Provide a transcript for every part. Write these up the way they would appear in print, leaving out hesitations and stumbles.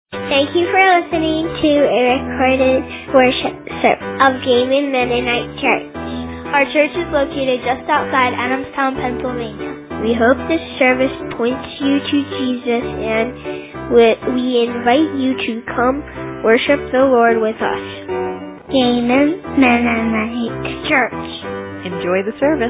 Thank you for listening to a recorded worship service of Gaiman Mennonite Church. Our church is located just outside Adamstown, Pennsylvania. We hope this service points you to Jesus, and we invite you to come worship the Lord with us. Gaiman Mennonite Church. Enjoy the service.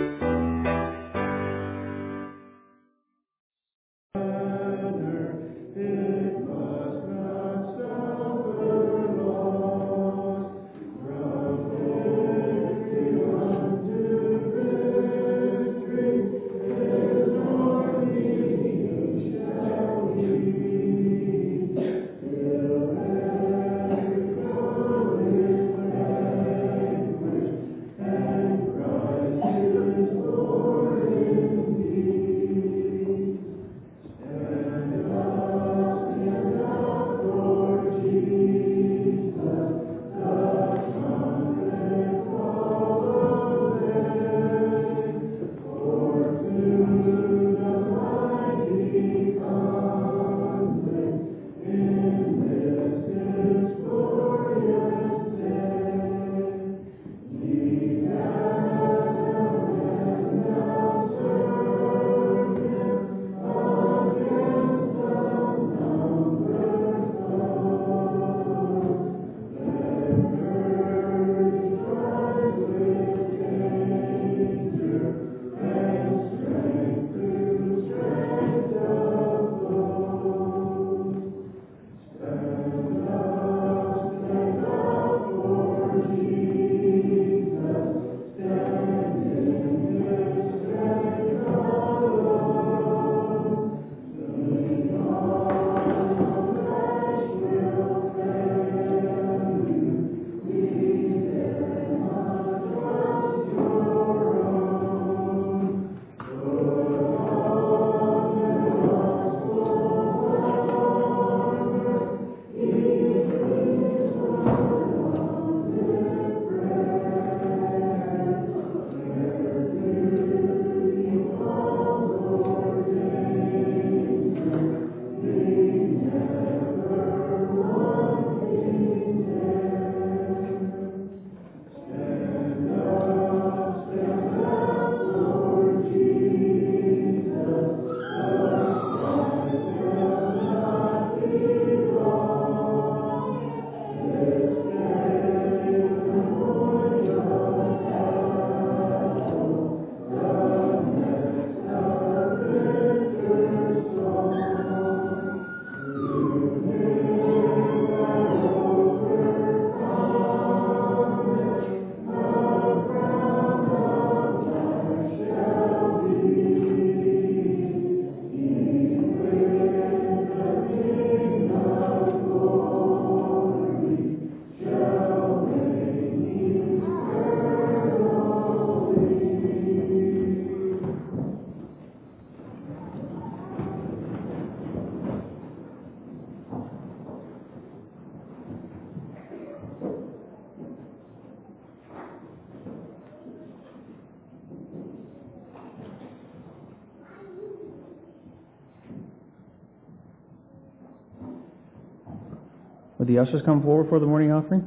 Would the ushers come forward for the morning offering?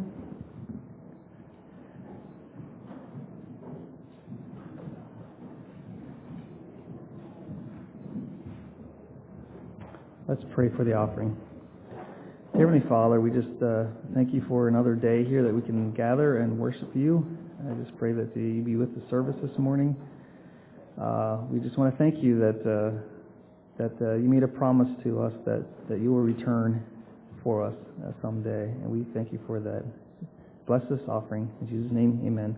Let's pray for the offering. Heavenly Father, we just thank you for another day here that we can gather and worship you. I just pray that you be with the service this morning. We just want to thank you that you made a promise to us that you will return for us someday, and we thank you for that. Bless this offering. In Jesus' name, amen.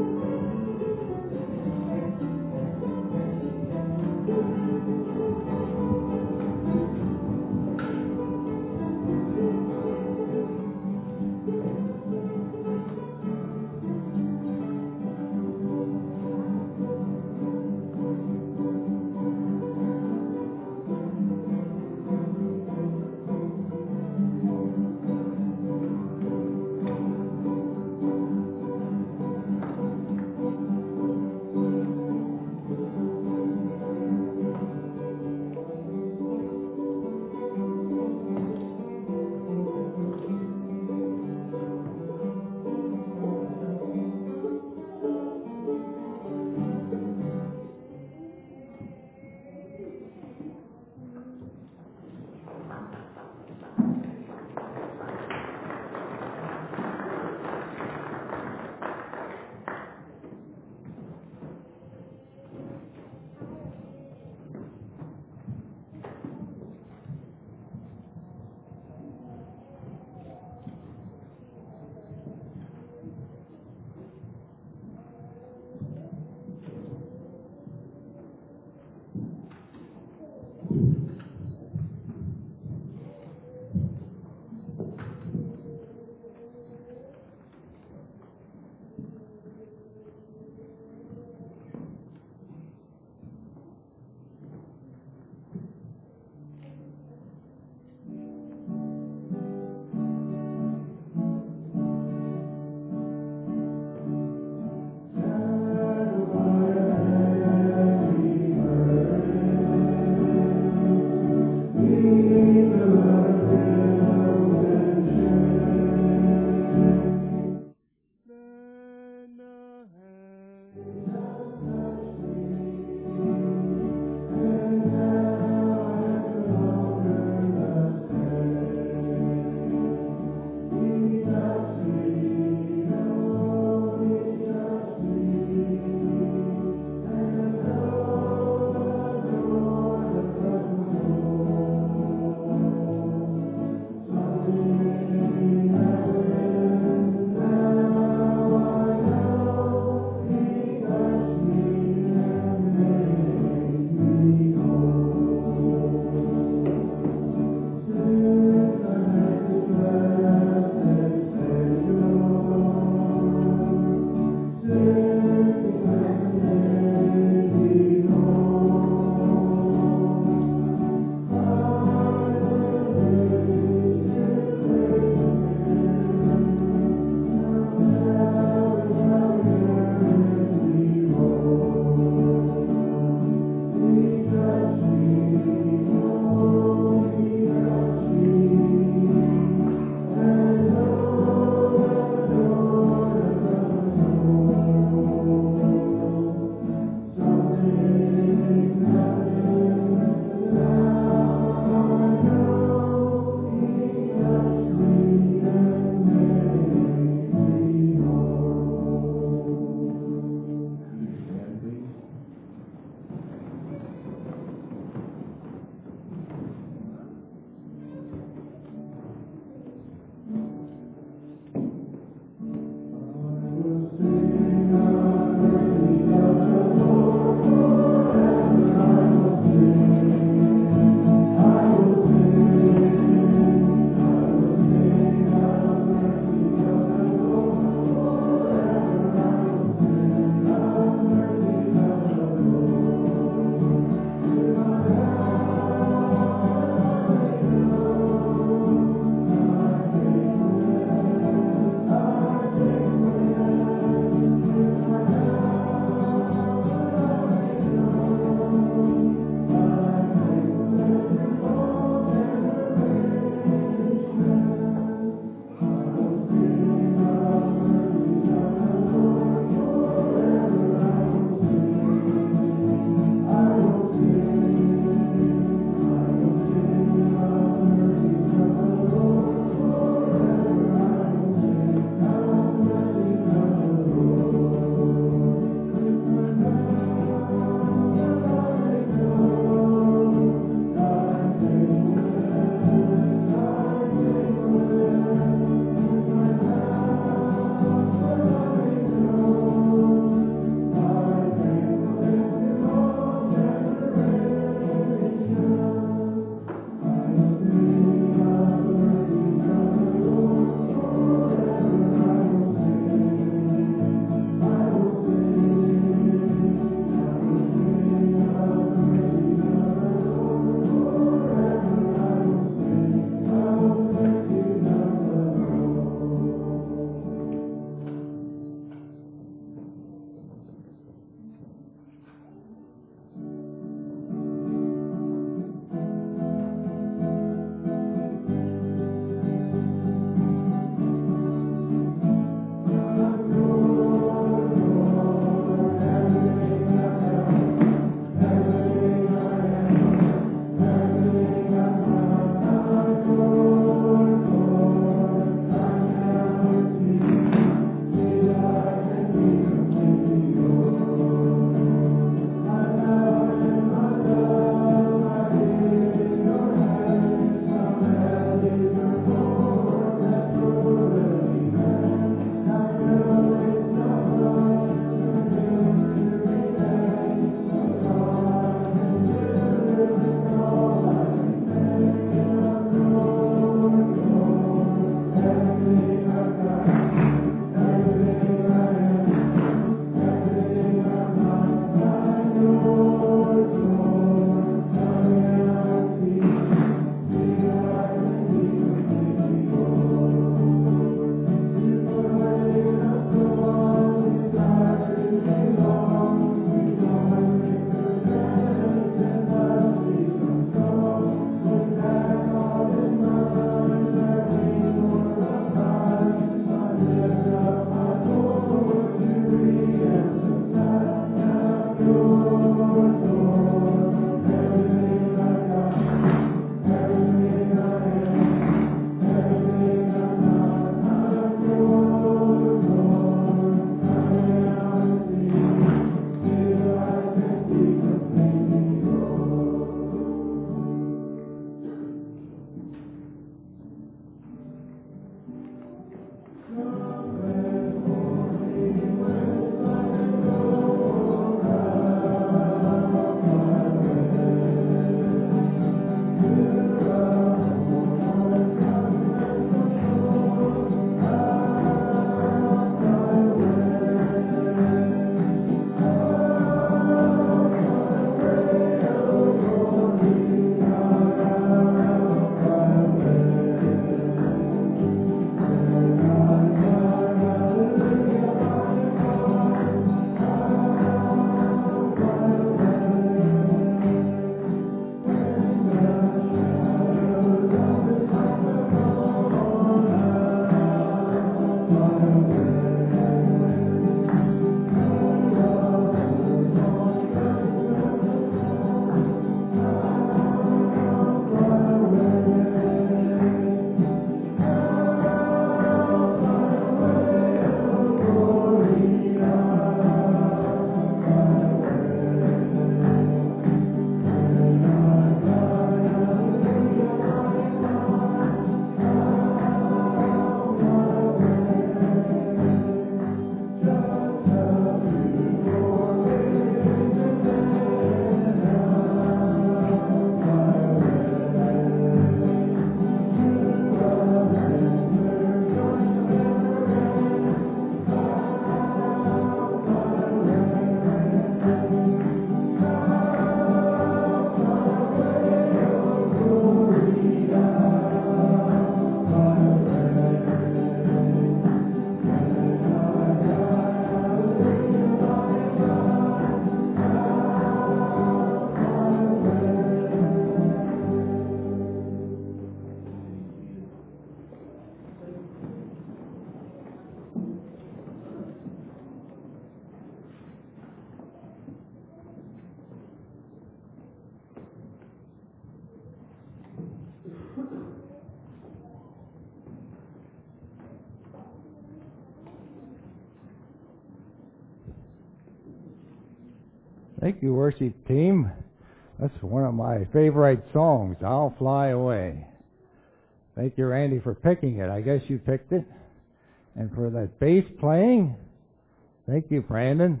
Thank you, worship team. That's one of my favorite songs, I'll Fly Away. Thank you, Randy, for picking it. I guess you picked it. And for that bass playing, thank you, Brandon.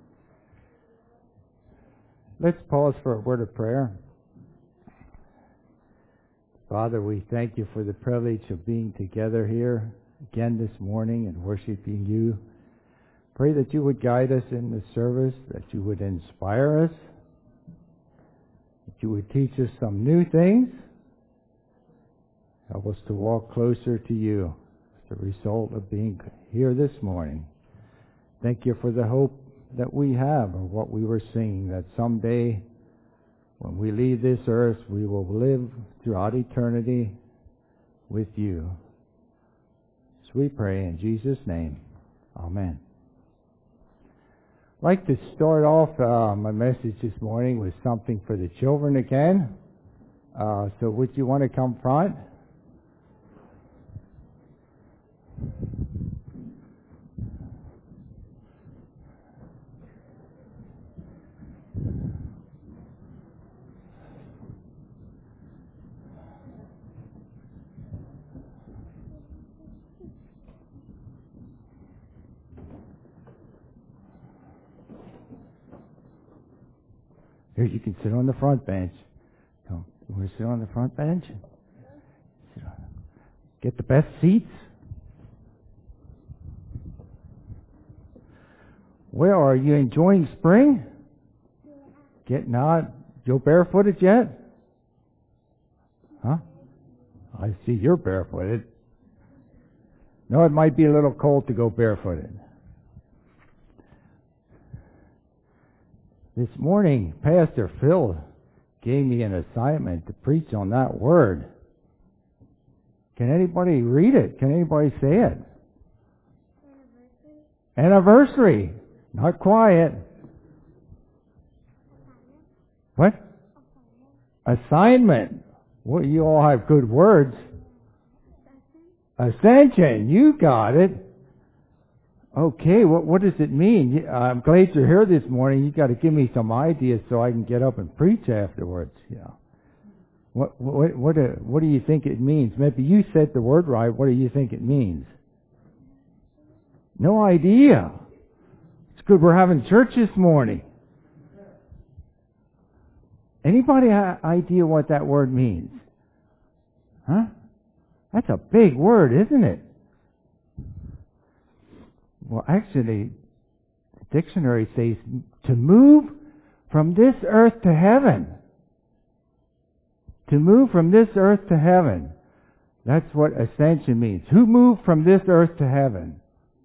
Let's pause for a word of prayer. Father, we thank you for the privilege of being together here again this morning and worshiping you. Pray that you would guide us in the service, that you would inspire us, that you would teach us some new things. Help us to walk closer to you as a result of being here this morning. Thank you for the hope that we have of what we were singing, that someday when we leave this earth, we will live throughout eternity with you. So we pray in Jesus' name. Amen. I'd like to start off my message this morning with something for the children again. So would you want to come front? Here, you can sit on the front bench. Come, you want to sit on the front bench? Get the best seats. Well, are you enjoying spring? Getting out? You barefooted yet? Huh? I see you're barefooted. No, it might be a little cold to go barefooted. This morning, Pastor Phil gave me an assignment to preach on that word. Can anybody read it? Can anybody say it? Anniversary. Not quiet. What? Assignment. Well, you all have good words. Ascension. You got it. Okay, what does it mean? I'm glad you're here this morning. You got to give me some ideas so I can get up and preach afterwards. Yeah. What do you think it means? Maybe you said the word right. What do you think it means? No idea. It's good we're having church this morning. Anybody have idea what that word means? Huh? That's a big word, isn't it? Well, actually, the dictionary says to move from this earth to heaven. To move from this earth to heaven. That's what ascension means. Who moved from this earth to heaven?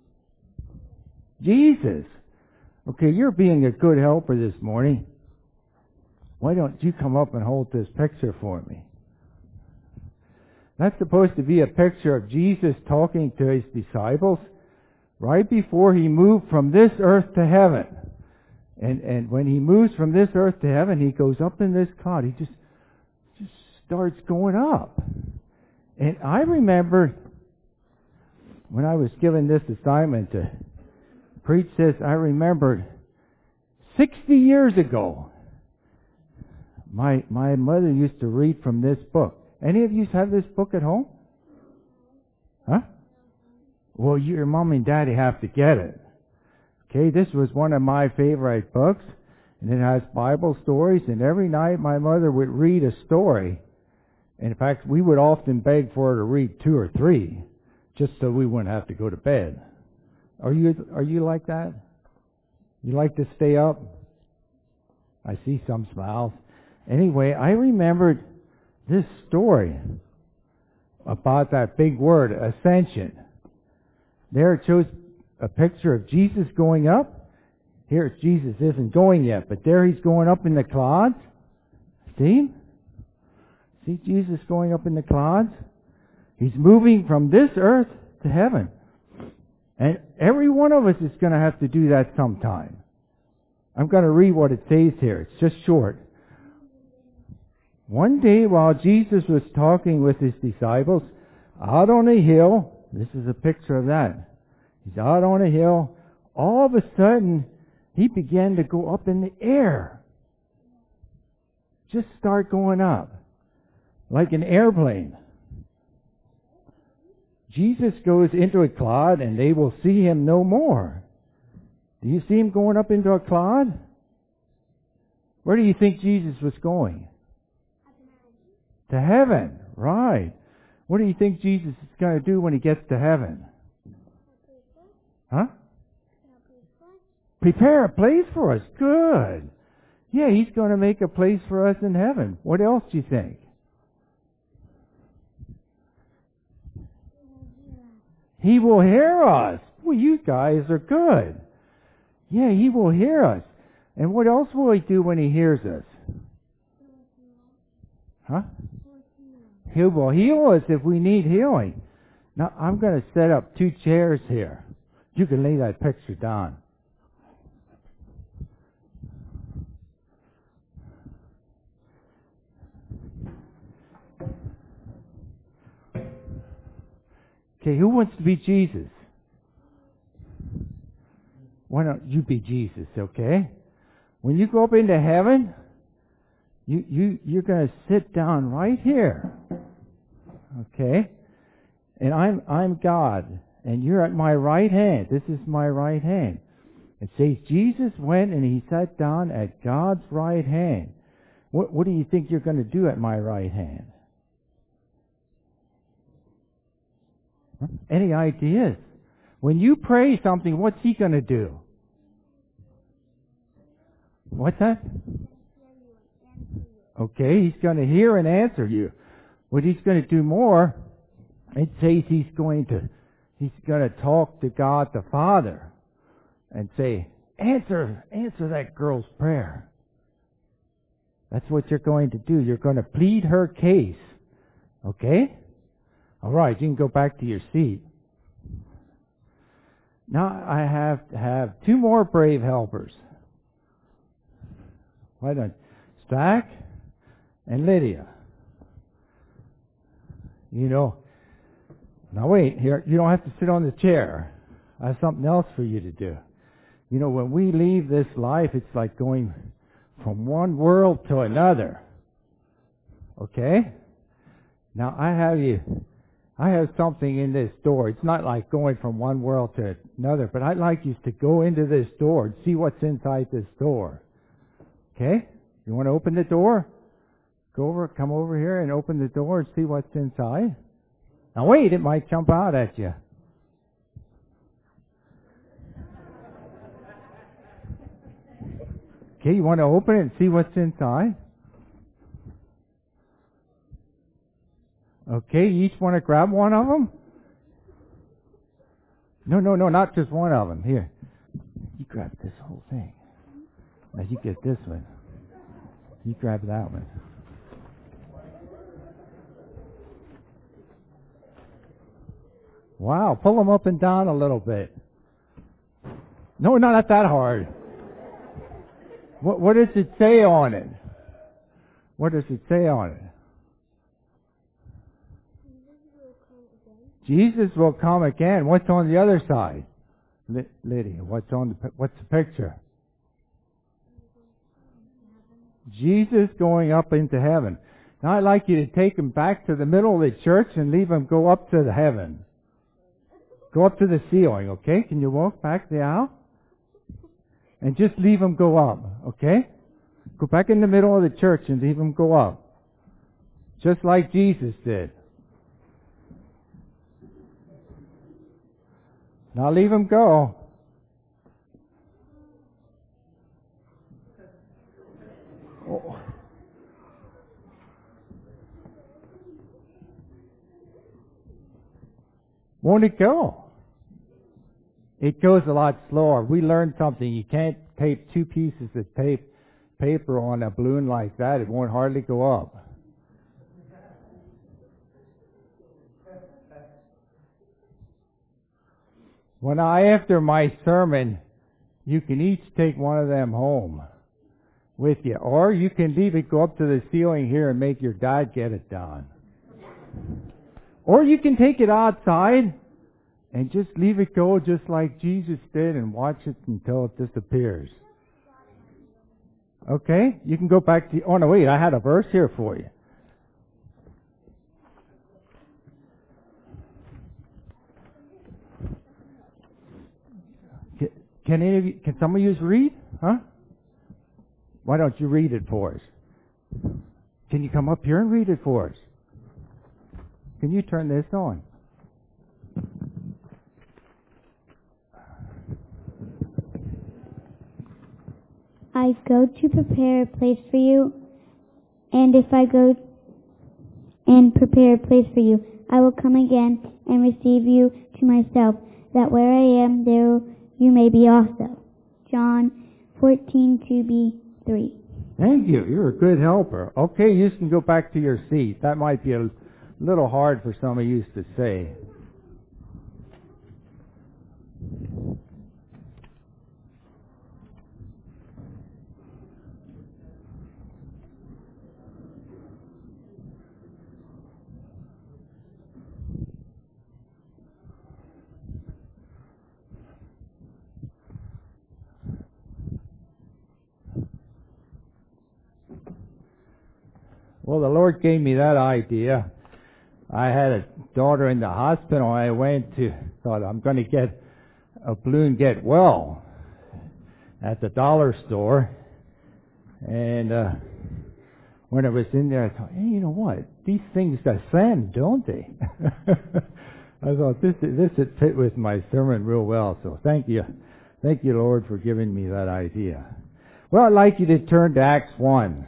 Jesus. Okay, you're being a good helper this morning. Why don't you come up and hold this picture for me? That's supposed to be a picture of Jesus talking to his disciples right before he moved from this earth to heaven. And when he moves from this earth to heaven, he goes up in this cloud. He just starts going up. And I remember when I was given this assignment to preach this, I remembered 60 years ago, my mother used to read from this book. Any of you have this book at home? Huh? Well, your mom and daddy have to get it. Okay, this was one of my favorite books, and it has Bible stories, and every night my mother would read a story. And in fact, we would often beg for her to read 2 or 3, just so we wouldn't have to go to bed. Are you like that? You like to stay up? I see some smiles. Anyway, I remembered this story about that big word, ascension. There it shows a picture of Jesus going up. Here Jesus isn't going yet, but there he's going up in the clouds. See? See Jesus going up in the clouds? He's moving from this earth to heaven. And every one of us is going to have to do that sometime. I'm going to read what it says here. It's just short. One day while Jesus was talking with his disciples out on a hill, this is a picture of that. He's out on a hill. All of a sudden, he began to go up in the air. Just start going up. Like an airplane. Jesus goes into a cloud and they will see him no more. Do you see him going up into a cloud? Where do you think Jesus was going? To heaven. Right. What do you think Jesus is going to do when he gets to heaven? Huh? Prepare a place for us. Good. Yeah, he's going to make a place for us in heaven. What else do you think? He will hear us. Well, you guys are good. Yeah, he will hear us. And what else will he do when he hears us? Huh? He will heal us if we need healing. Now, I'm going to set up 2 chairs here. You can lay that picture down. Okay, who wants to be Jesus? Why don't you be Jesus, okay? When you go up into heaven, you're going to sit down right here. Okay? And I'm God, and you're at my right hand. This is my right hand. It says Jesus went and he sat down at God's right hand. What do you think you're going to do at my right hand? Huh? Any ideas? When you pray something, what's he going to do? What's that? Okay, he's going to hear and answer you. What he's going to do more, it says he's going to talk to God the Father and say, answer that girl's prayer. That's what you're going to do. You're going to plead her case. Okay? All right, you can go back to your seat. Now I have to have 2 more brave helpers. Why don't Stack and Lydia. You know, now wait, here, you don't have to sit on the chair. I have something else for you to do. You know, when we leave this life, it's like going from one world to another. Okay? Now I have something in this door. It's not like going from one world to another, but I'd like you to go into this door and see what's inside this door. Okay? You want to open the door? Come over here and open the door and see what's inside. Now wait, it might jump out at you. Okay, you want to open it and see what's inside? Okay, you each want to grab one of them? No, not just one of them. Here, you grab this whole thing. Now you get this one. You grab that one. Wow, pull them up and down a little bit. No, not that hard. What does it say on it? What does it say on it? Jesus will come again. What's on the other side? Lydia, what's the picture? Jesus going up into heaven. Now I'd like you to take him back to the middle of the church and leave him go up to the heaven. Go up to the ceiling, okay? Can you walk back the aisle? And just leave him go up, okay? Go back in the middle of the church and leave him go up. Just like Jesus did. Now leave him go. Oh. Won't it go? It goes a lot slower. We learned something. You can't tape 2 pieces of paper on a balloon like that. It won't hardly go up. When after my sermon, you can each take one of them home with you. Or you can leave it go up to the ceiling here and make your dad get it done. Or you can take it outside and just leave it go just like Jesus did and watch it until it disappears. Okay? You can go back to... Oh, no, wait. I had a verse here for you. Can some of you read? Huh? Why don't you read it for us? Can you come up here and read it for us? Can you turn this on? I go to prepare a place for you, and if I go and prepare a place for you, I will come again and receive you to myself, that where I am, there you may be also. John 14:2b3. Thank you. You're a good helper. Okay, you can go back to your seat. That might be a little hard for some of you to say. Well, the Lord gave me that idea. I had a daughter in the hospital. I thought I'm going to get a balloon get well at the dollar store. And when I was in there, I thought, hey, you know what? These things ascend, don't they? I thought this would fit with my sermon real well. So thank you, Lord, for giving me that idea. Well, I'd like you to turn to Acts 1.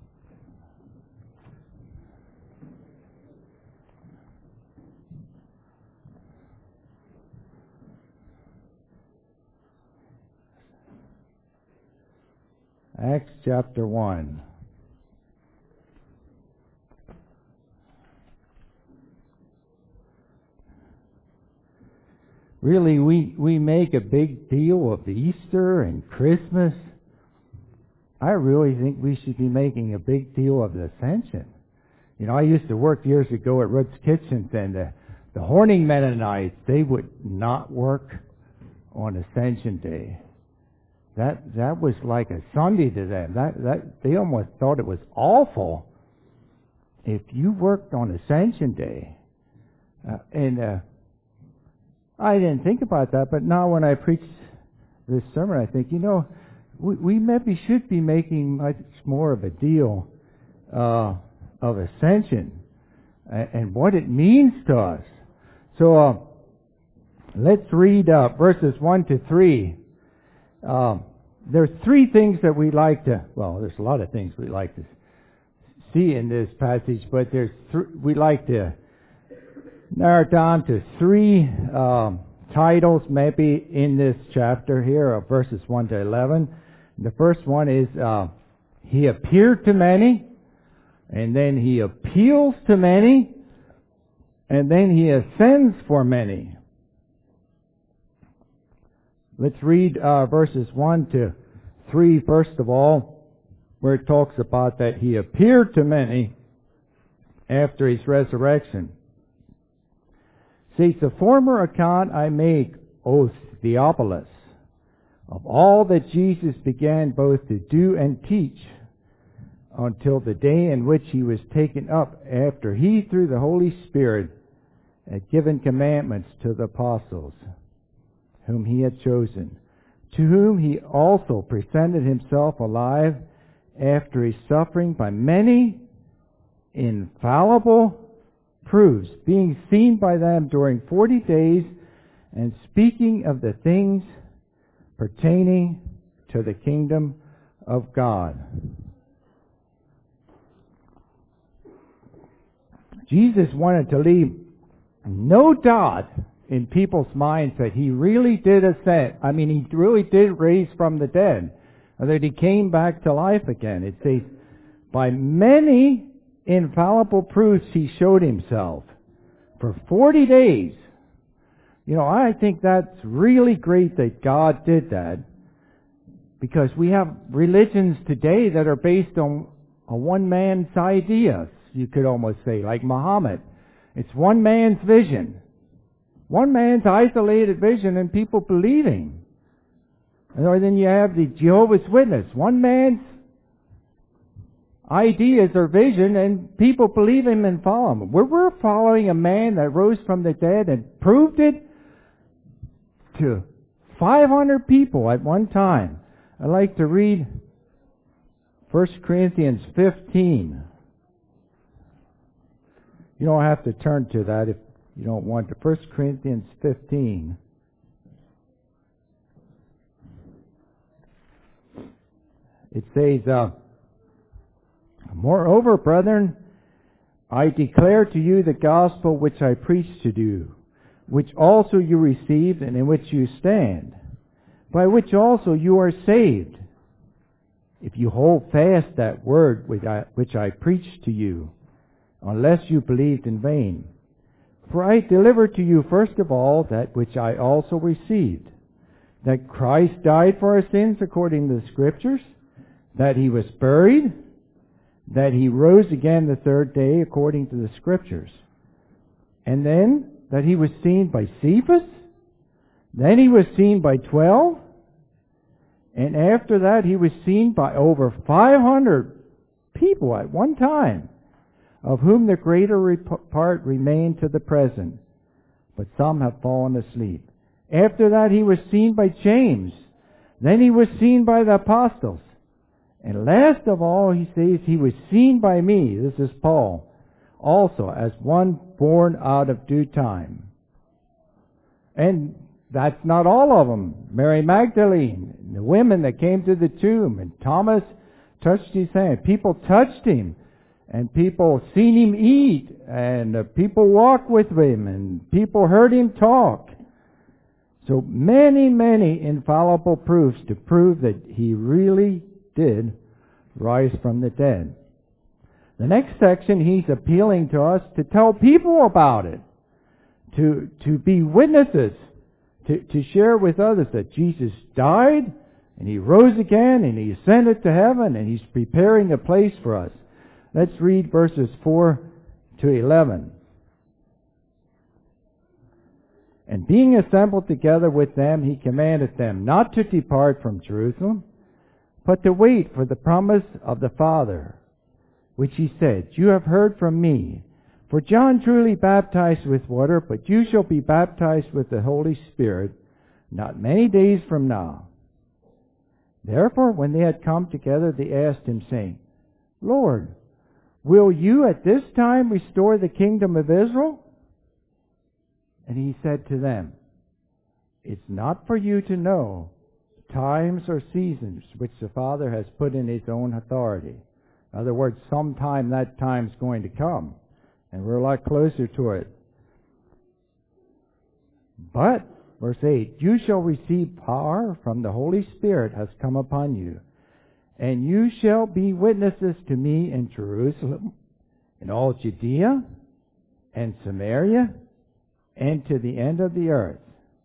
Acts chapter 1. Really, we make a big deal of Easter and Christmas. I really think we should be making a big deal of the Ascension. You know, I used to work years ago at Rudd's Kitchens, and the Horning Mennonites, they would not work on Ascension Day. That was like a Sunday to them. That they almost thought it was awful if you worked on Ascension Day. I didn't think about that, but now when I preach this sermon, I think, you know, we maybe should be making much more of a deal of Ascension and what it means to us. So let's read verses 1 to 3. There's three things that we like to, well, there's a lot of things we like to see in this passage, but we like to narrow it down to three titles maybe in this chapter here of verses 1 to 11. The first one is He appeared to many, and then He appeals to many, and then He ascends for many. Let's read verses 1 to 3 first of all, where it talks about that He appeared to many after His resurrection. Says, the former account I make, O Theophilus, of all that Jesus began both to do and teach until the day in which He was taken up, after He, through the Holy Spirit, had given commandments to the apostles whom He had chosen, to whom He also presented Himself alive after His suffering by many infallible proofs, being seen by them during 40 days, and speaking of the things pertaining to the kingdom of God. Jesus wanted to leave no doubt in people's minds that He really did ascend. I mean, He really did raise from the dead, or that He came back to life again. It says, by many infallible proofs He showed Himself for 40 days. You know, I think that's really great that God did that, because we have religions today that are based on a one man's ideas, you could almost say, like Muhammad. It's one man's vision. One man's isolated vision, and people believe him. Or then you have the Jehovah's Witness. One man's ideas or vision, and people believe him and follow him. We're following a man that rose from the dead and proved it to 500 people at one time. I'd like to read 1 Corinthians 15. You don't have to turn to that if you don't want to. 1 Corinthians 15. It says, Moreover, brethren, I declare to you the gospel which I preached to you, which also you received and in which you stand, by which also you are saved, if you hold fast that word which I preached to you, unless you believed in vain. For I delivered to you first of all that which I also received, that Christ died for our sins according to the Scriptures, that he was buried, that he rose again the third day according to the Scriptures, and then that he was seen by Cephas, then he was seen by 12, and after that he was seen by over 500 people at one time, of whom the greater part remain to the present, but some have fallen asleep. After that he was seen by James, then he was seen by the apostles, and last of all, he says, he was seen by me, this is Paul, also as one born out of due time. And that's not all of them. Mary Magdalene, the women that came to the tomb, and Thomas touched his hand. People touched him, and people seen him eat, and people walked with him, and people heard him talk. So many, many infallible proofs to prove that he really did rise from the dead. The next section, he's appealing to us to tell people about it, to be witnesses, to share with others that Jesus died, and he rose again, and he ascended to heaven, and he's preparing a place for us. Let's read verses 4 to 11. And being assembled together with them, he commanded them not to depart from Jerusalem, but to wait for the promise of the Father, which he said, You have heard from me. For John truly baptized with water, but you shall be baptized with the Holy Spirit not many days from now. Therefore, when they had come together, they asked him, saying, Lord, will you at this time restore the kingdom of Israel? And he said to them, It's not for you to know times or seasons which the Father has put in his own authority. In other words, sometime that time's going to come, and we're a lot closer to it. But, verse 8, You shall receive power from the Holy Spirit has come upon you, and you shall be witnesses to me in Jerusalem, in all Judea, and Samaria, and to the end of the earth.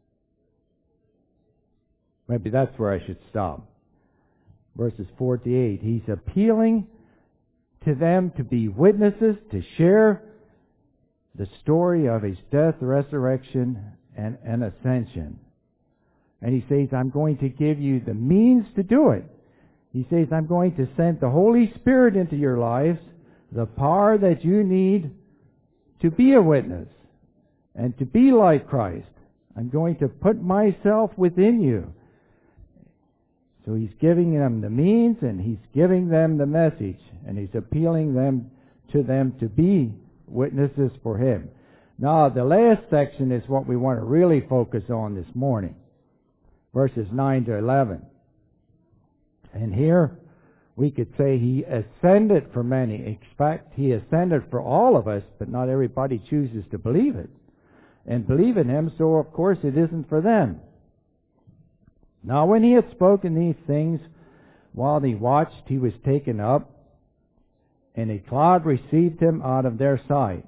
Maybe that's where I should stop. Verses 4 to 8. He's appealing to them to be witnesses, to share the story of his death, resurrection, and ascension. And he says, I'm going to give you the means to do it. He says, I'm going to send the Holy Spirit into your lives, the power that you need to be a witness and to be like Christ. I'm going to put myself within you. So he's giving them the means, and he's giving them the message, and he's appealing to them to be witnesses for him. Now, the last section is what we want to really focus on this morning, verses 9 to 11. And here we could say he ascended for many. In fact, he ascended for all of us, but not everybody chooses to believe it and believe in him, so of course it isn't for them. Now when he had spoken these things, while he watched, he was taken up, and a cloud received him out of their sight.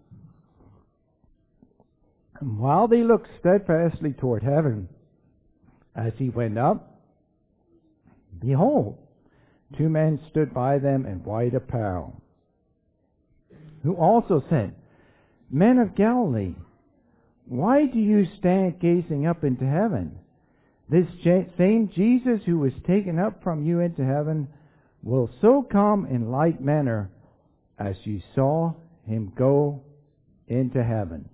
And while they looked steadfastly toward heaven, as he went up, behold, 2 men stood by them in white apparel, who also said, Men of Galilee, why do you stand gazing up into heaven? This same Jesus who was taken up from you into heaven will so come in like manner as you saw him go into heaven.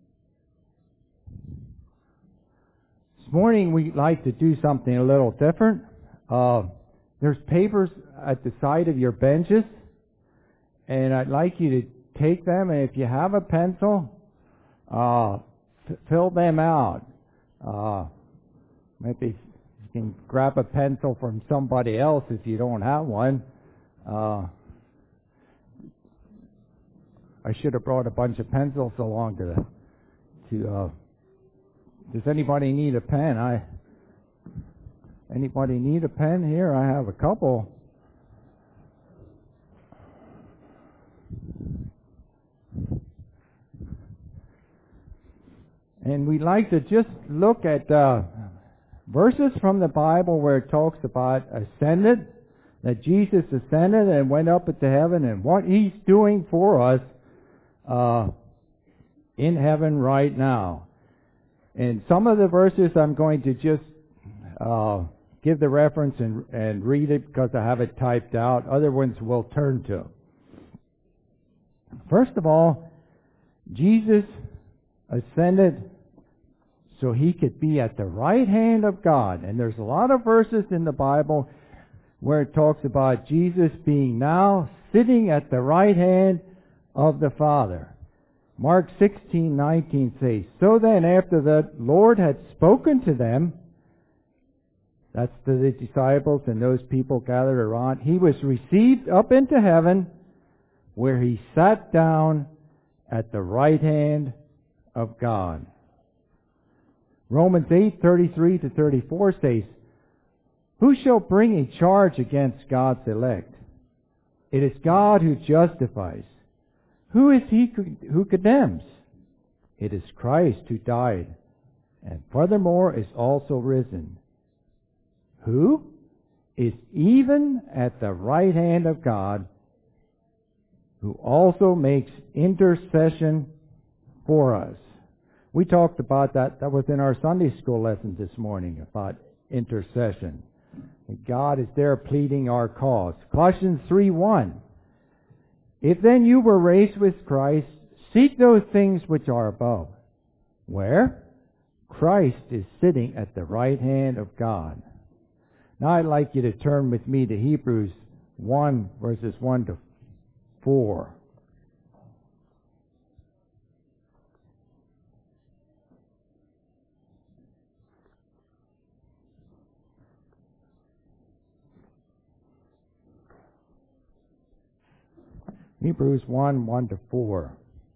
This morning we'd like to do something a little different. There's papers at the side of your benches, and I'd like you to take them, and if you have a pencil, fill them out. Maybe you can grab a pencil from somebody else if you don't have one. I should have brought a bunch of pencils along does anybody need a pen? Anybody need a pen here? I have a couple. And we'd like to just look at verses from the Bible where it talks about ascended, that Jesus ascended and went up into heaven, and what He's doing for us in heaven right now. And some of the verses I'm going to just give the reference and read it because I have it typed out. Other ones we'll turn to. First of all, Jesus ascended so He could be at the right hand of God. And there's a lot of verses in the Bible where it talks about Jesus being now sitting at the right hand of the Father. Mark 16:19 says, "So then after the Lord had spoken to them," that's to the disciples and those people gathered around, "He was received up into heaven, where He sat down at the right hand of God." Romans 8:33-34 says, "Who shall bring a charge against God's elect? It is God who justifies. Who is He who condemns? It is Christ who died, and furthermore is also risen, who is even at the right hand of God, who also makes intercession for us." We talked about that. That was in our Sunday school lesson this morning about intercession. And God is there pleading our cause. Colossians 3:1. "If then you were raised with Christ, seek those things which are above, where Christ is sitting at the right hand of God." Now I'd like you to turn with me to Hebrews 1, verses 1-4. Hebrews 1, 1-4.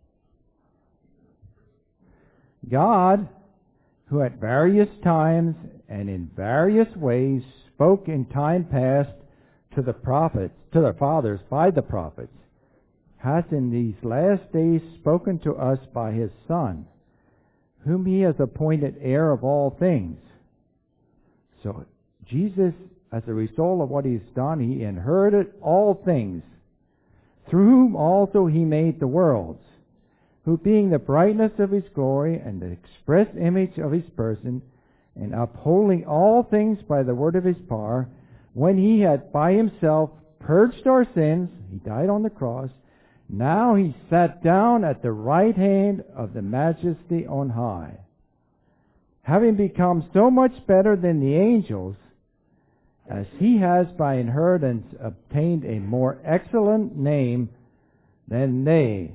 "God, who at various times and in various ways spoke in time past to the prophets, to the fathers by the prophets, has in these last days spoken to us by His Son, whom He has appointed heir of all things." So Jesus, as a result of what He's done, He inherited all things, through whom also He made the worlds, who being the brightness of His glory and the express image of His person, and upholding all things by the word of His power, when He had by Himself purged our sins, He died on the cross, now He sat down at the right hand of the Majesty on high, having become so much better than the angels, as He has by inheritance obtained a more excellent name than they.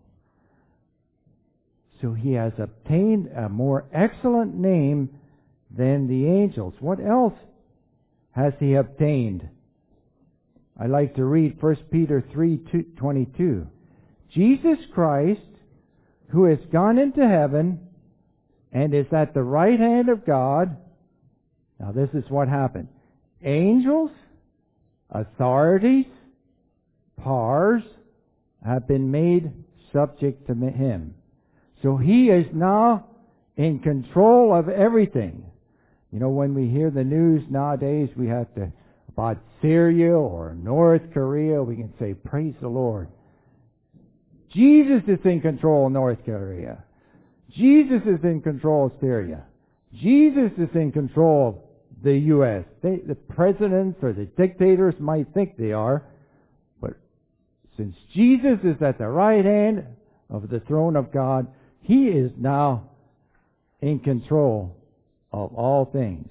So He has obtained a more excellent name than the angels. What else has He obtained? I like to read 1 Peter 3:22. "Jesus Christ, who has gone into heaven and is at the right hand of God." Now this is what happened. Angels, authorities, powers have been made subject to Him. So He is now in control of everything. You know, when we hear the news nowadays, we have to, about Syria or North Korea, we can say, praise the Lord. Jesus is in control of North Korea. Jesus is in control of Syria. Jesus is in control of the U.S. The presidents or the dictators might think they are, but since Jesus is at the right hand of the throne of God, He is now in control of all things.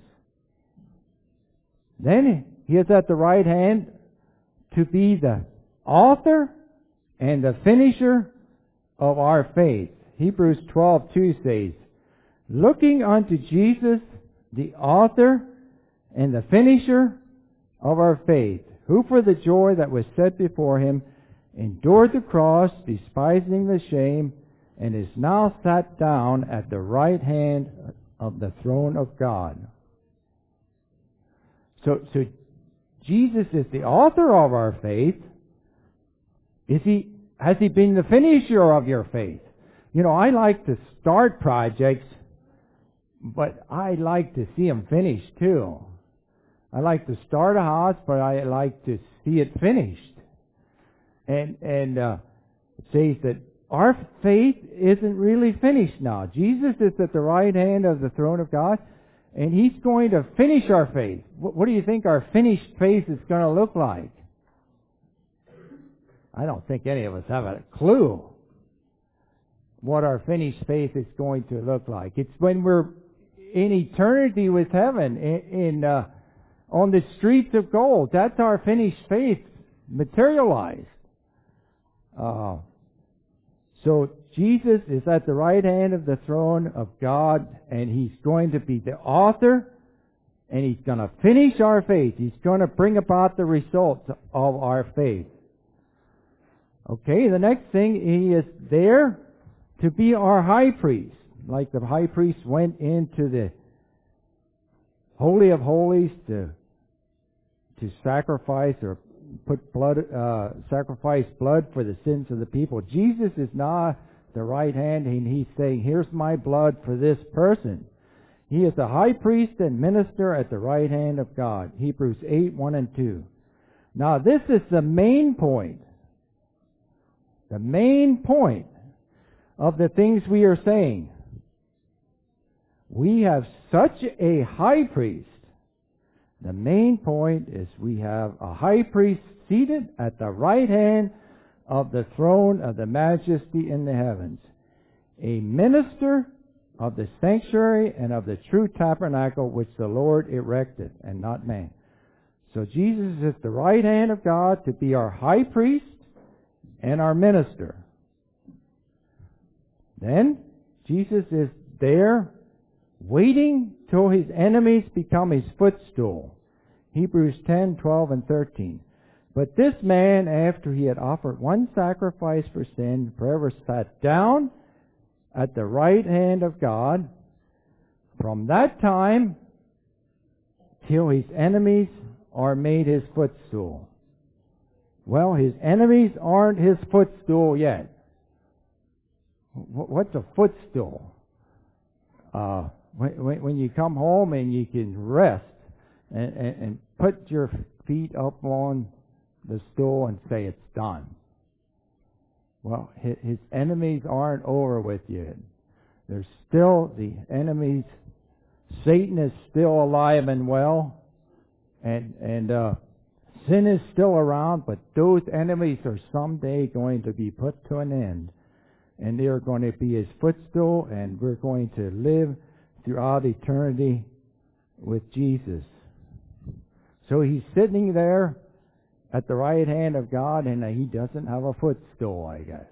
Then He is at the right hand to be the author and the finisher of our faith. Hebrews 12:2 says, looking unto Jesus, the author and the finisher of our faith, who for the joy that was set before Him endured the cross, despising the shame, and is now sat down at the right hand of the throne of God. So Jesus is the author of our faith. Has He been the finisher of your faith? You know, I like to start projects, but I like to see them finished too. I like to start a house, but I like to see it finished. And it says that our faith isn't really finished now. Jesus is at the right hand of the throne of God, and He's going to finish our faith. What do you think our finished faith is going to look like? I don't think any of us have a clue what our finished faith is going to look like. It's when we're in eternity with heaven, on the streets of gold. That's our finished faith materialized. So Jesus is at the right hand of the throne of God, and He's going to be the author, and He's going to finish our faith. He's going to bring about the results of our faith. Okay, the next thing, He is there to be our high priest. Like the high priest went into the Holy of Holies to sacrifice or put blood, sacrifice blood for the sins of the people. Jesus is now the right hand, and He's saying, here's my blood for this person. He is the high priest and minister at the right hand of God. Hebrews 8:1 and 2. Now this is the main point. The main point of the things we are saying. We have such a high priest. The main point is we have a high priest seated at the right hand of the throne of the majesty in the heavens, a minister of the sanctuary and of the true tabernacle which the Lord erected, and not man. So Jesus is at the right hand of God to be our high priest and our minister. Then Jesus is there waiting till His enemies become His footstool. Hebrews 10:12 and 13. But this man, after He had offered one sacrifice for sin, forever sat down at the right hand of God, from that time till His enemies are made His footstool. Well, His enemies aren't His footstool yet. What's a footstool? When you come home and you can rest and put your feet up on the stool and say it's done. Well, His enemies aren't over with you. There's still the enemies. Satan is still alive and well, and sin is still around, but those enemies are someday going to be put to an end, and they are going to be His footstool, and we're going to live throughout eternity with Jesus. So He's sitting there at the right hand of God, and He doesn't have a footstool, I guess.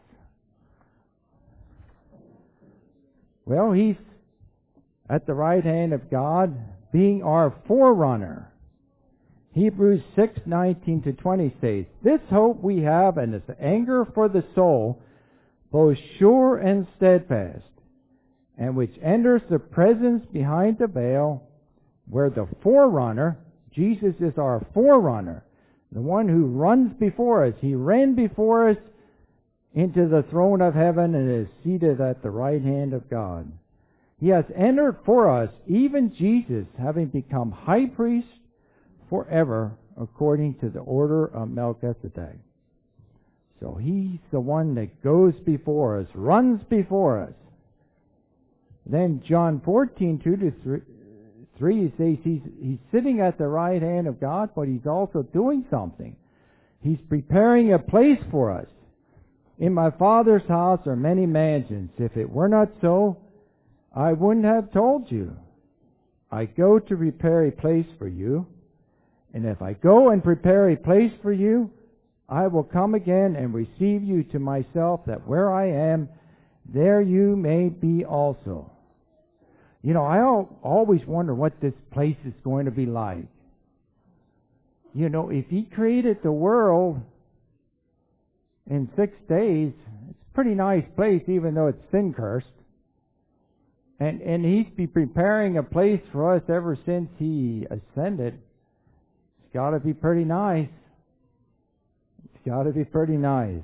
Well, He's at the right hand of God, being our forerunner. Hebrews 6:19 to 20 says, this hope we have, and this anger for the soul, both sure and steadfast, and which enters the presence behind the veil, where the forerunner, Jesus is our forerunner, the one who runs before us. He ran before us into the throne of heaven and is seated at the right hand of God. He has entered for us, even Jesus, having become high priest forever, according to the order of Melchizedek. So He's the one that goes before us, runs before us. Then John 14:2 to 3, he says he's sitting at the right hand of God, but he's also doing something. He's preparing a place for us. In my Father's house are many mansions. If it were not so, I wouldn't have told you. I go to prepare a place for you. And if I go and prepare a place for you, I will come again and receive you to myself, that where I am, there you may be also. You know, I always wonder what this place is going to be like. You know, if He created the world in 6 days, it's a pretty nice place, even though it's sin-cursed. And He's been preparing a place for us ever since He ascended. It's got to be pretty nice. It's got to be pretty nice.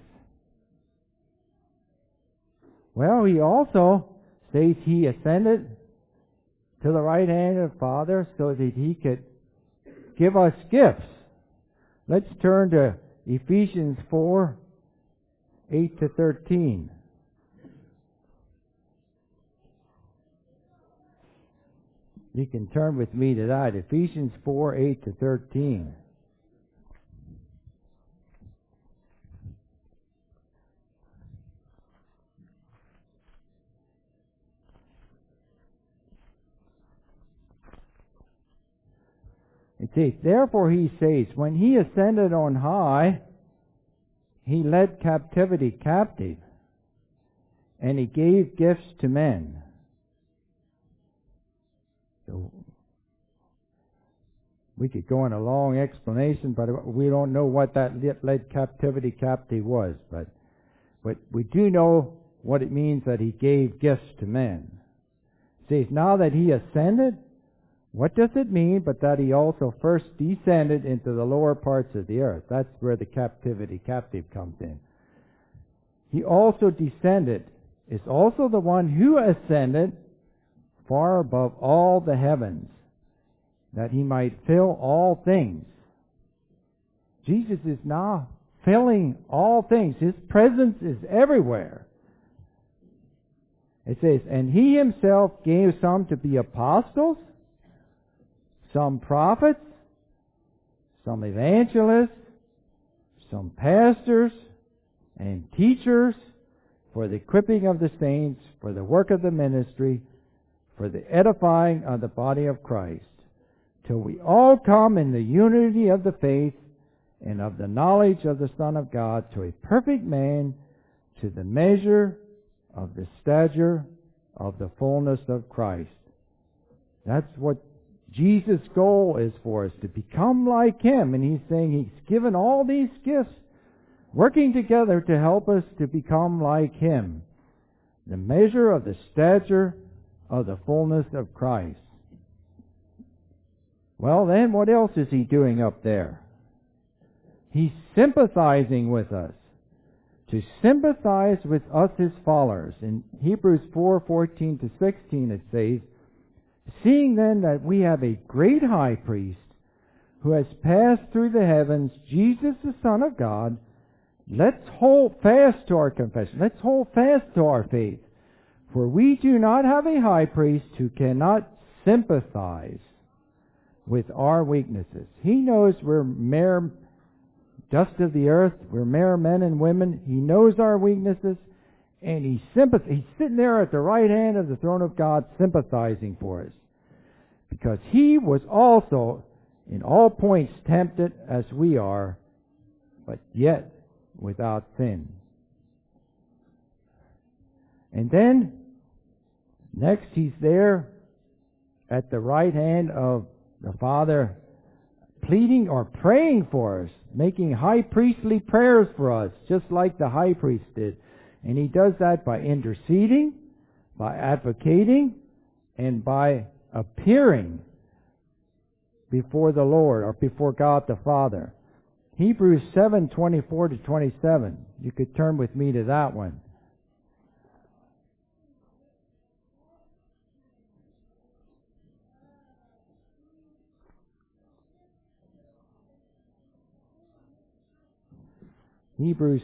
Well, He also says He ascended to the right hand of the Father so that He could give us gifts. Let's turn to Ephesians 4, 8 to 13. You can turn with me to that. Ephesians 4, 8 to 13. It says, therefore He says, when He ascended on high, He led captivity captive, and He gave gifts to men. So we could go on a long explanation, but we don't know what that led captivity captive was. But we do know what it means that He gave gifts to men. It says, now that He ascended, what does it mean but that He also first descended into the lower parts of the earth? That's where the captivity captive comes in. He also descended, is also the one who ascended far above all the heavens, that He might fill all things. Jesus is now filling all things. His presence is everywhere. It says, and He Himself gave some to be apostles, some prophets, some evangelists, some pastors and teachers, for the equipping of the saints, for the work of the ministry, for the edifying of the body of Christ, till we all come in the unity of the faith and of the knowledge of the Son of God, to a perfect man, to the measure of the stature of the fullness of Christ. That's what Jesus' goal is for us, to become like Him. And He's saying He's given all these gifts working together to help us to become like Him. The measure of the stature of the fullness of Christ. Well then, what else is He doing up there? He's sympathizing with us. To sympathize with us, His followers. In Hebrews 4:14 to 16 it says, seeing then that we have a great high priest who has passed through the heavens, Jesus the Son of God, let's hold fast to our confession. Let's hold fast to our faith. For we do not have a high priest who cannot sympathize with our weaknesses. He knows we're mere dust of the earth. We're mere men and women. He knows our weaknesses. And He's sitting there at the right hand of the throne of God sympathizing for us. Because He was also in all points tempted as we are, but yet without sin. And then, next He's there at the right hand of the Father, pleading or praying for us, making high priestly prayers for us, just like the high priest did. And He does that by interceding, by advocating, and by appearing before the Lord, or before God the Father. Hebrews 7:24 to 27. You could turn with me to that one. Hebrews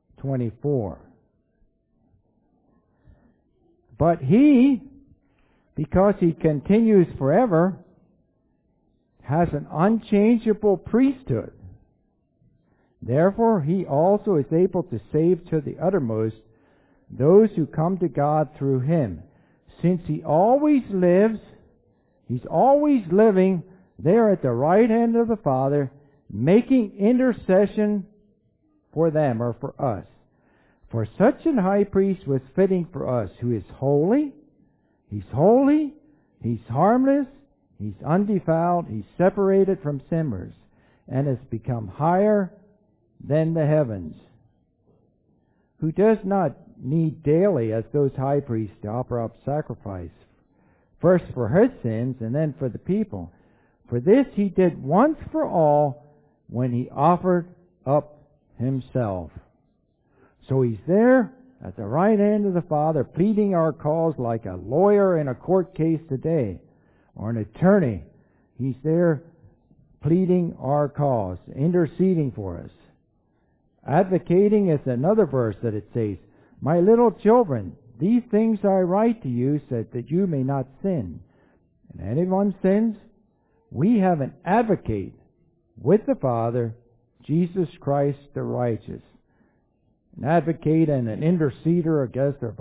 7:24. But He because he continues forever, has an unchangeable priesthood. Therefore, he also is able to save to the uttermost those who come to God through him. Since he always lives, he's always living there at the right hand of the Father, making intercession for them, or for us. For such an high priest was fitting for us, who is holy, he's harmless, he's undefiled, he's separated from sinners, and has become higher than the heavens, who does not need daily, as those high priests, to offer up sacrifice, first for his sins and then for the people. For this he did once for all when he offered up himself. So he's there at the right hand of the Father, pleading our cause like a lawyer in a court case today, or an attorney. He's there pleading our cause, interceding for us. Advocating is another verse that it says, "My little children, these things I write to you so that you may not sin. And anyone sins, we have an advocate with the Father, Jesus Christ the righteous." An advocate and an interceder, I guess, are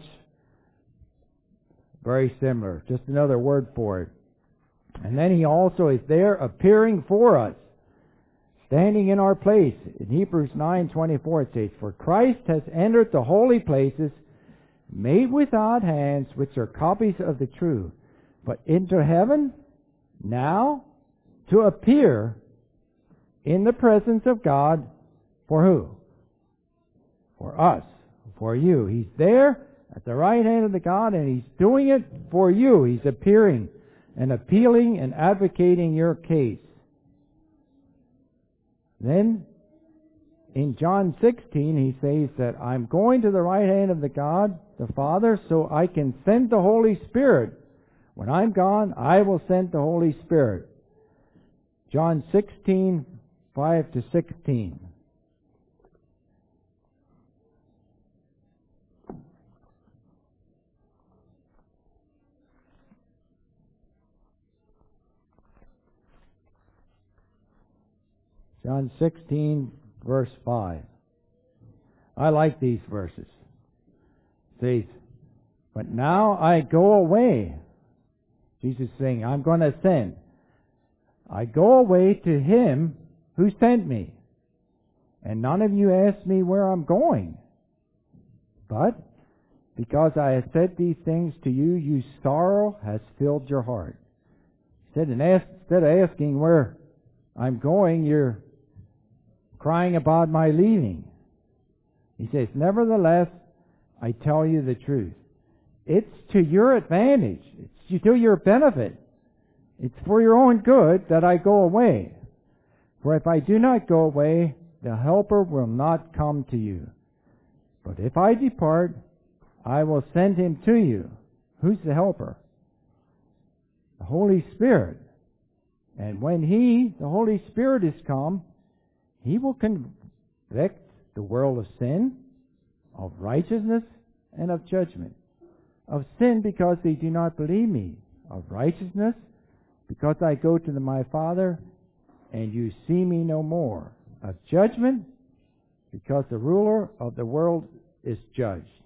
very similar. Just another word for it. And then he also is there appearing for us, standing in our place. In Hebrews 9:24 it says, "For Christ has entered the holy places, made without hands, which are copies of the true, but into heaven now to appear in the presence of God." For who? For us. For you. He's there at the right hand of the God, and he's doing it for you. He's appearing and appealing and advocating your case. Then, in John 16, he says that I'm going to the right hand of the God, the Father, so I can send the Holy Spirit. When I'm gone, I will send the Holy Spirit. John 16, 5-16. John 16, verse 5. I like these verses. It says, "But now I go away." Jesus is saying, I'm going to send. "I go away to him who sent me. And none of you ask me where I'm going. But because I have said these things to you, your sorrow has filled your heart." He said, instead of asking where I'm going, you're crying about my leaving. He says, "Nevertheless, I tell you the truth. It's to your advantage. It's to your benefit. It's for your own good that I go away. For if I do not go away, the Helper will not come to you. But if I depart, I will send him to you." Who's the Helper? The Holy Spirit. And when the Holy Spirit, is come, he will convict the world of sin, of righteousness, and of judgment. Of sin, because they do not believe me. Of righteousness, because I go to my Father, and you see me no more. Of judgment, because the ruler of the world is judged.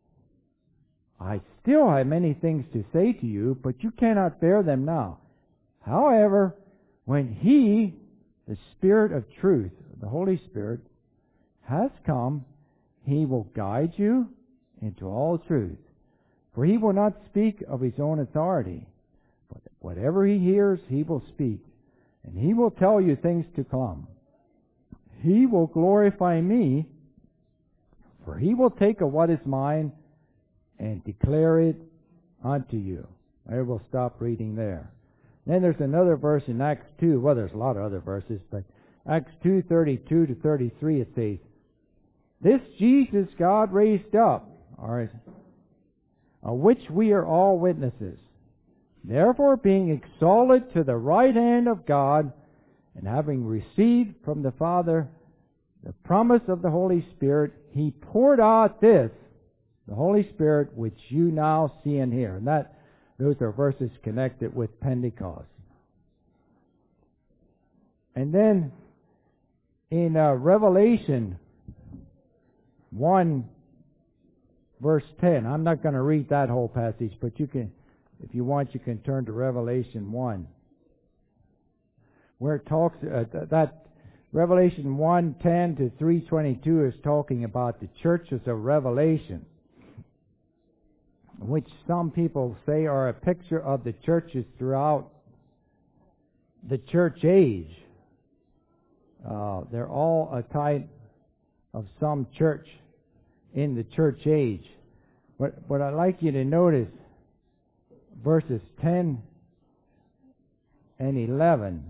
I still have many things to say to you, but you cannot bear them now. However, when he, the Spirit of truth, the Holy Spirit, has come, he will guide you into all truth. For he will not speak of his own authority, but whatever he hears, he will speak, and he will tell you things to come. He will glorify me, for he will take of what is mine and declare it unto you. I will stop reading there. Then there's another verse in Acts 2. Well, there's a lot of other verses, but Acts 2:32-33 it says, "This Jesus God raised up, of which we are all witnesses. Therefore, being exalted to the right hand of God, and having received from the Father the promise of the Holy Spirit, he poured out this, the Holy Spirit, which you now see and hear." And Those are verses connected with Pentecost. And then in Revelation 1, verse 10, I'm not going to read that whole passage, but you can, if you want, you can turn to Revelation 1, where it talks, that Revelation 1:10 to 3:22 is talking about the churches of Revelation, which some people say are a picture of the churches throughout the church age. They're all a type of some church in the church age. But I'd like you to notice verses 10 and 11.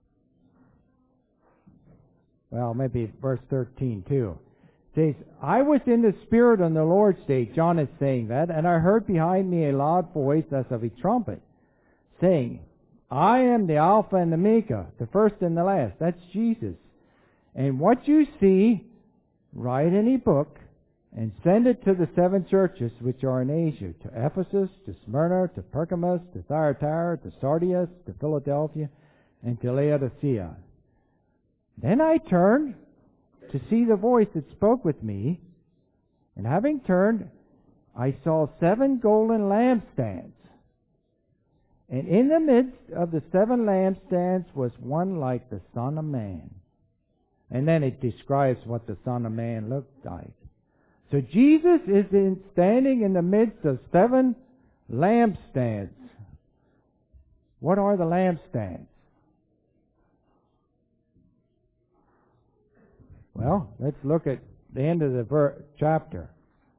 Well, maybe verse 13 too. It says, I was in the Spirit on the Lord's day, John is saying that, and I heard behind me a loud voice as of a trumpet, saying, I am the Alpha and the Omega, the first and the last. That's Jesus. And what you see, write in a book, and send it to the 7 churches which are in Asia, to Ephesus, to Smyrna, to Pergamos, to Thyatira, to Sardis, to Philadelphia, and to Laodicea. Then I turned to see the voice that spoke with me, and having turned, I saw 7 golden lampstands. And in the midst of the 7 lampstands was one like the Son of Man. And then it describes what the Son of Man looked like. So Jesus is standing in the midst of 7 lampstands. What are the lampstands? Well, let's look at the end of the chapter.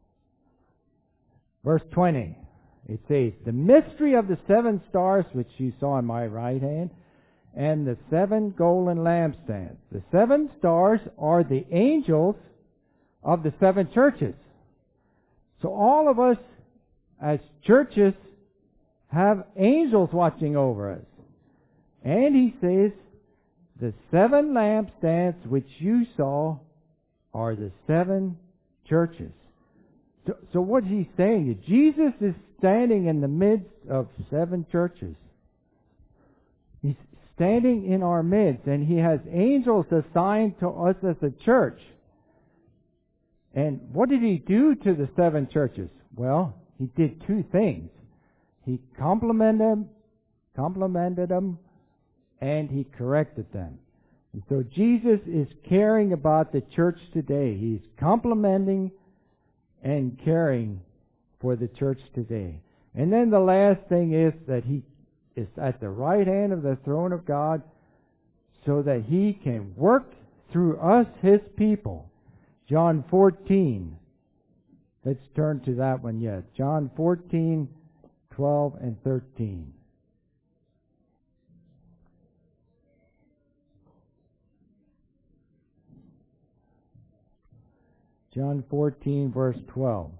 Verse 20. It says, the mystery of the 7 stars which you saw in my right hand, and the 7 golden lampstands. The 7 stars are the angels of the 7 churches. So all of us as churches have angels watching over us. And he says, the 7 lampstands which you saw are the 7 churches. So what he's saying is Jesus is standing in the midst of 7 churches. He's standing in our midst, and he has angels assigned to us as a church. And what did he do to the 7 churches? Well, he did 2 things. He complimented them, and he corrected them. And so Jesus is caring about the church today. He's complimenting and caring for the church today. And then the last thing is that he is at the right hand of the throne of God so that he can work through us, his people. John 14. Let's turn to that one yet. John 14, 12 and 13. John 14, verse 12.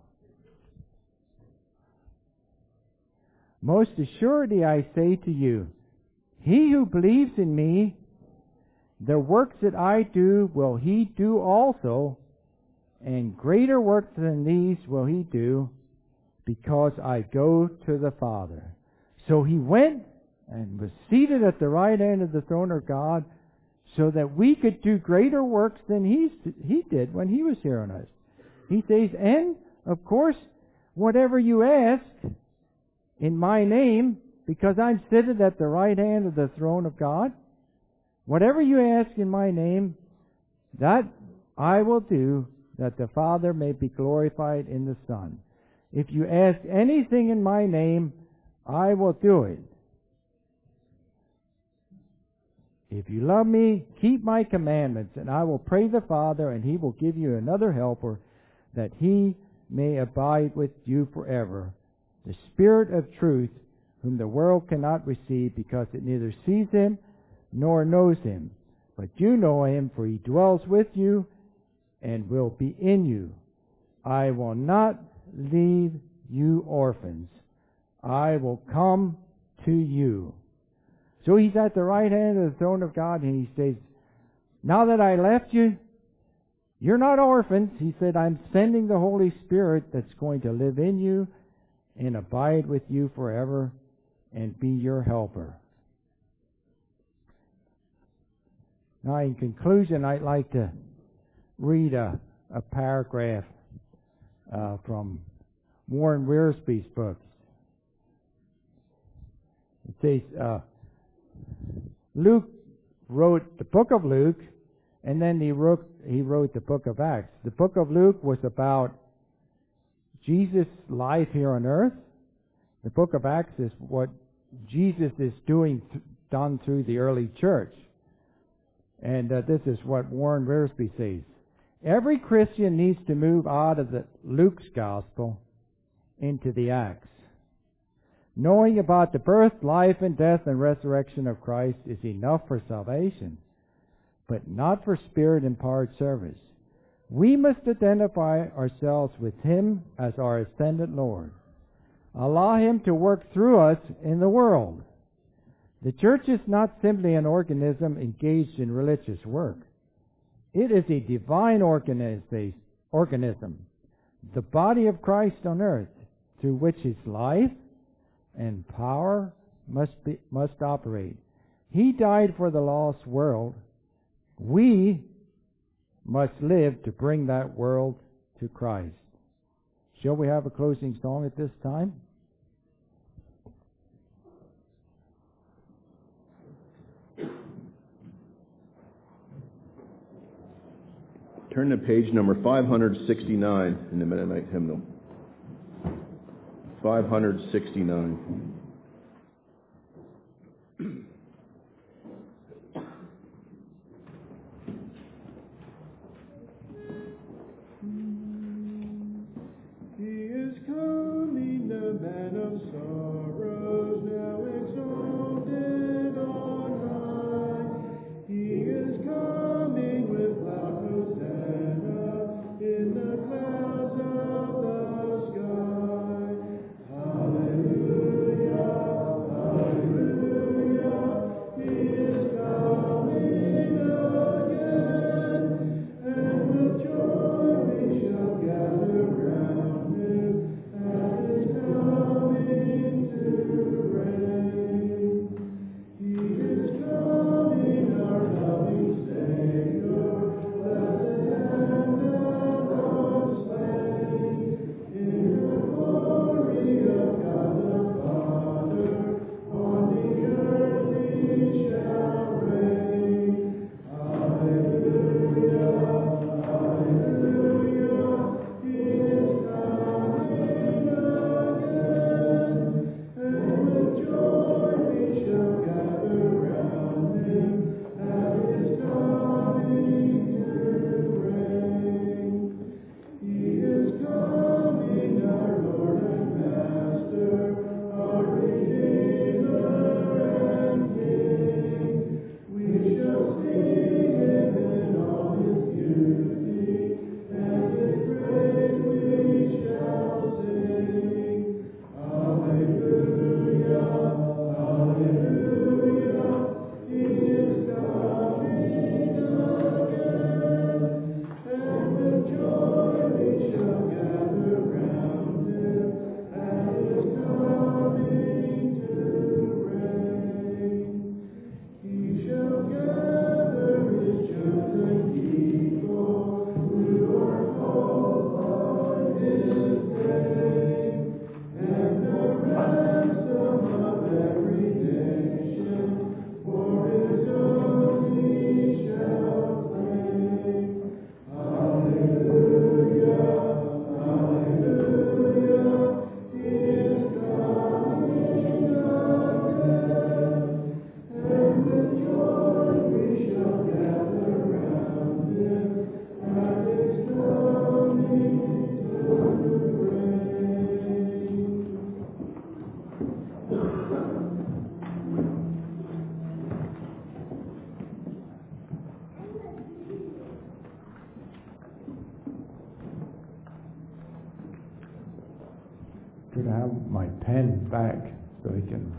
Most assuredly I say to you, he who believes in me, the works that I do will he do also, and greater works than these will he do, because I go to the Father. So he went and was seated at the right hand of the throne of God, so that we could do greater works than he did when he was here on earth. He says, and, of course, whatever you ask in my name, because I'm seated at the right hand of the throne of God, whatever you ask in my name, that I will do, that the Father may be glorified in the Son. If you ask anything in my name, I will do it. If you love me, keep my commandments, and I will pray the Father, and he will give you another helper, that he may abide with you forever, the Spirit of truth, whom the world cannot receive, because it neither sees him nor knows him. But you know him, for he dwells with you and will be in you. I will not leave you orphans. I will come to you. So he's at the right hand of the throne of God, and he says, now that I left you, you're not orphans. He said, I'm sending the Holy Spirit that's going to live in you and abide with you forever and be your helper. Now, in conclusion, I'd like to read a paragraph from Warren Wiersbe's books. It says, Luke wrote the book of Luke, and then he wrote the book of Acts. The book of Luke was about Jesus' life here on earth. The book of Acts is what Jesus is done through the early church. And this is what Warren Wiersbe says. Every Christian needs to move out of Luke's gospel into the Acts. Knowing about the birth, life, and death and resurrection of Christ is enough for salvation, but not for Spirit-empowered service. We must identify ourselves with Him as our ascended Lord. Allow Him to work through us in the world. The church is not simply an organism engaged in religious work. It is a divine organism, the body of Christ on earth, through which His life and power must operate. He died for the lost world. We must live to bring that world to Christ. Shall we have a closing song at this time? Turn to page number 569 in the Mennonite hymnal. 569. Could I have my pen back so I can...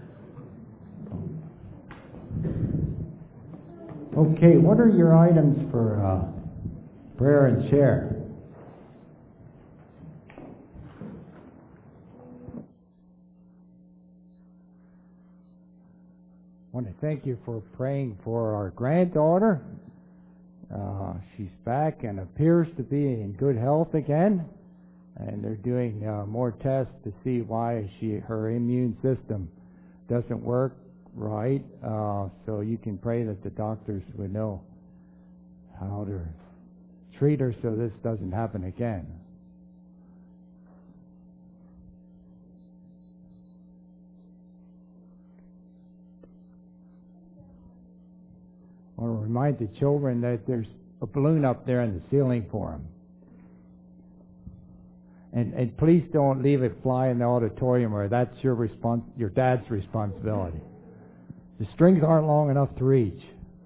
Okay, what are your items for prayer and share? want to thank you for praying for our granddaughter. She's back and appears to be in good health again. And they're doing more tests to see why her immune system doesn't work right. So you can pray that the doctors would know how to treat her so this doesn't happen again. I want to remind the children that there's a balloon up there in the ceiling for them. And please don't leave it fly in the auditorium, or that's your dad's responsibility. The strings aren't long enough to reach.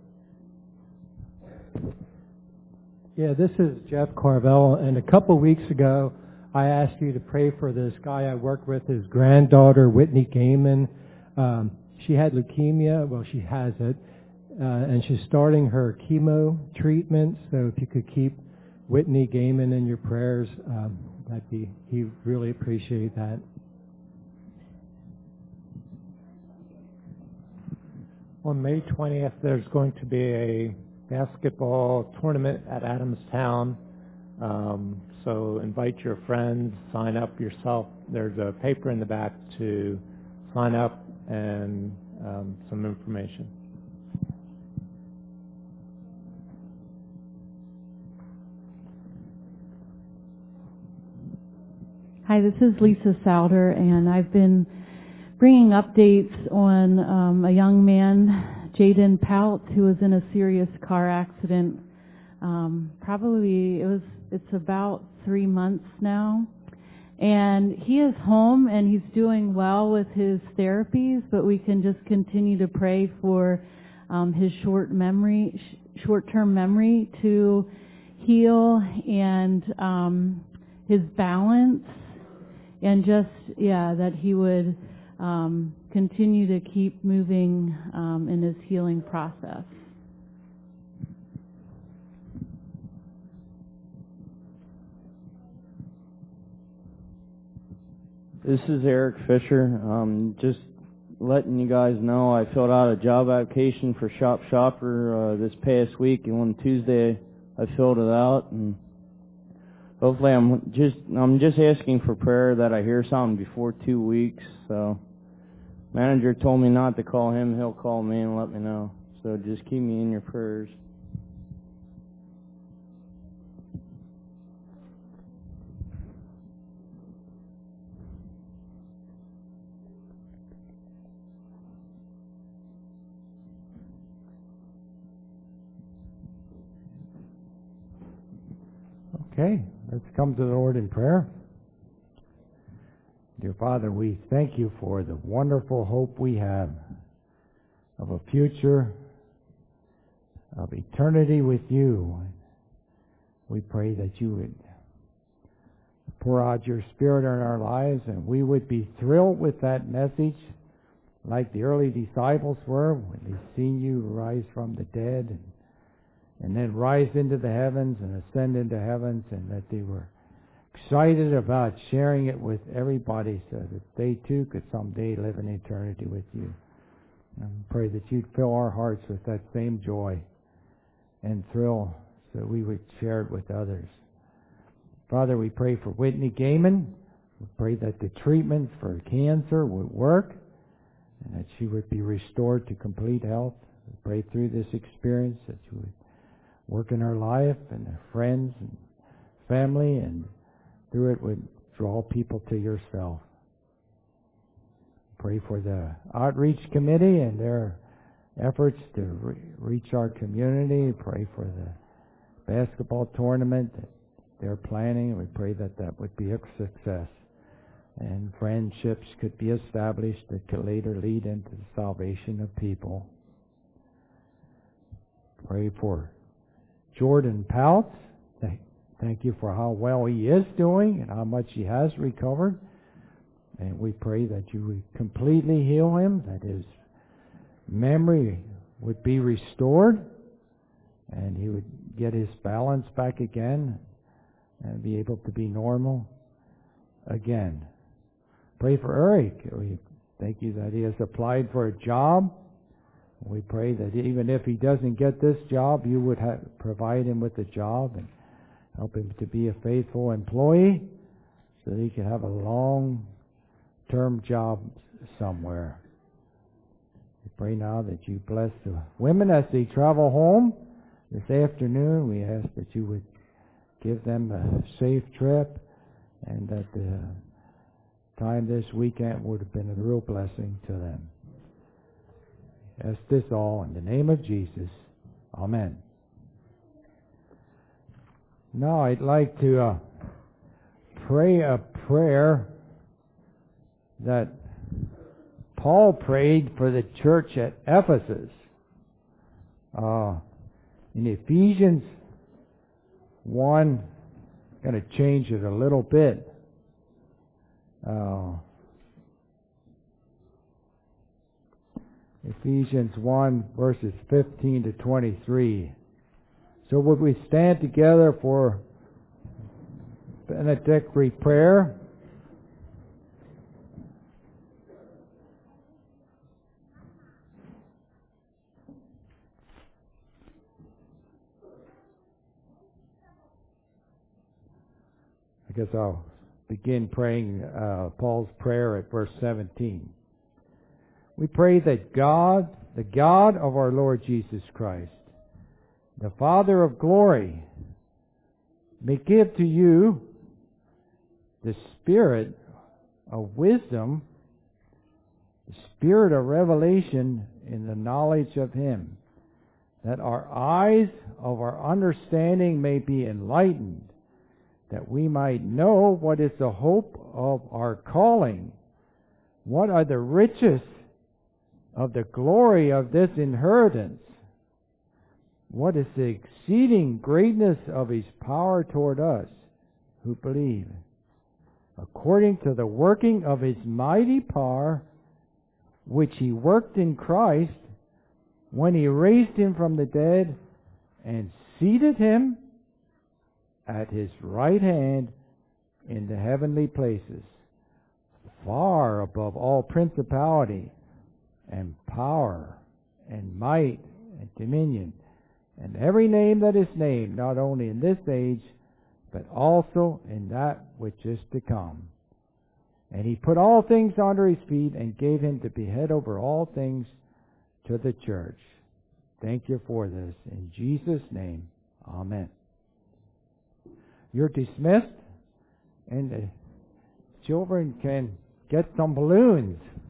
Yeah, this is Jeff Carvel, and a couple weeks ago, I asked you to pray for this guy I work with, his granddaughter, Whitney Gaiman. She had leukemia. Well, she has it. And she's starting her chemo treatment, so if you could keep Whitney Gaiman in your prayers, he'd really appreciate that. On May 20th, there's going to be a basketball tournament at Adamstown, so invite your friends, sign up yourself. There's a paper in the back to sign up and some information. Hi, this is Lisa Souder, and I've been bringing updates on a young man, Jaden Pout, who was in a serious car accident. It's about 3 months now, and he is home and he's doing well with his therapies. But we can just continue to pray for his short-term memory to heal, and his balance. And that he would continue to keep moving in his healing process. This is Eric Fisher. Just letting you guys know I filled out a job application for Shop Shopper this past week, and on Tuesday I filled it out, and hopefully I'm just asking for prayer that I hear something before 2 weeks. So manager told me not to call him, he'll call me and let me know. So just keep me in your prayers. Okay, let's come to the Lord in prayer. Dear Father, we thank you for the wonderful hope we have of a future of eternity with you. We pray that you would pour out your Spirit in our lives, and we would be thrilled with that message like the early disciples were when they seen you rise from the dead and then rise into the heavens and ascend into heavens, and that they were excited about sharing it with everybody so that they too could someday live in eternity with you. And pray that you'd fill our hearts with that same joy and thrill so we would share it with others. Father, we pray for Whitney Gaiman. We pray that the treatment for cancer would work and that she would be restored to complete health. We pray through this experience that you would work in her life and her friends and family, and through it would draw people to yourself. Pray for the outreach committee and their efforts to reach our community. Pray for the basketball tournament that they're planning. We pray that that would be a success and friendships could be established that could later lead into the salvation of people. Pray for Jordan Pout. Thank you for how well he is doing and how much he has recovered. And we pray that you would completely heal him, that his memory would be restored, and he would get his balance back again and be able to be normal again. Pray for Eric. We thank you that he has applied for a job We pray that even if he doesn't get this job, you would provide him with a job and help him to be a faithful employee so that he can have a long-term job somewhere. We pray now that you bless the women as they travel home this afternoon. We ask that you would give them a safe trip and that the time this weekend would have been a real blessing to them. Ask this all in the name of Jesus. Amen. Now I'd like to pray a prayer that Paul prayed for the church at Ephesus. In Ephesians 1, I'm going to change it a little bit. Ephesians 1, verses 15 to 23. So would we stand together for benedictory prayer? I guess I'll begin praying Paul's prayer at verse 17. We pray that God, the God of our Lord Jesus Christ, the Father of glory, may give to you the spirit of wisdom, the spirit of revelation in the knowledge of Him, that our eyes of our understanding may be enlightened, that we might know what is the hope of our calling, what are the riches of the glory of this inheritance, what is the exceeding greatness of His power toward us who believe, according to the working of His mighty power, which He worked in Christ when He raised Him from the dead and seated Him at His right hand in the heavenly places, far above all principality and power and might and dominion, and every name that is named, not only in this age, but also in that which is to come. And He put all things under His feet and gave Him to be head over all things to the church. Thank you for this. In Jesus' name, amen. You're dismissed, and the children can get some balloons.